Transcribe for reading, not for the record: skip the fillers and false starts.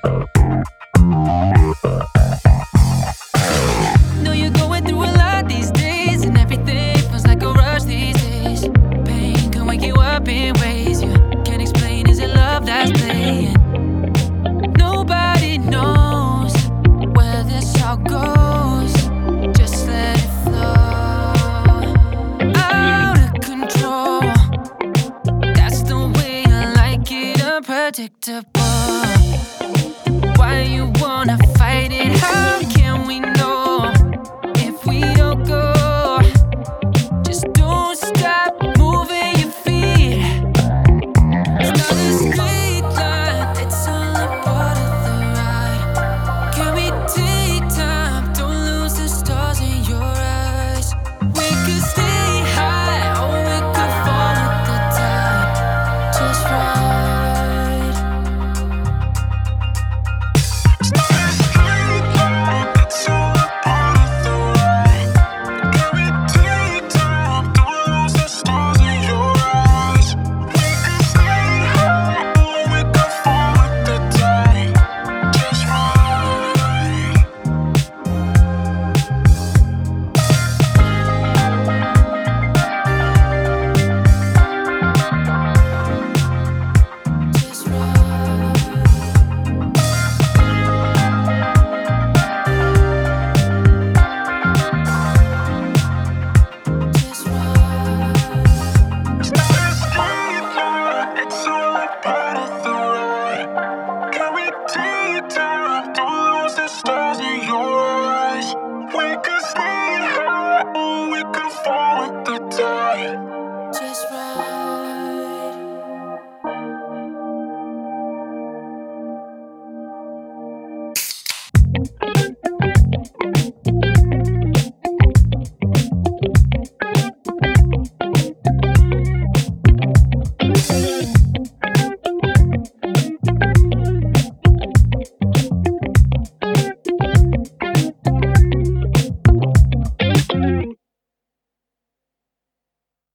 Know you're going through a lot these days, and everything feels like a rush these days. Pain can wake you up in ways you can't explain. Is it love that's playing? Nobody knows where this all goes. Just let it flow. Out of control. That's the way I like it, unpredictable. Why you wanna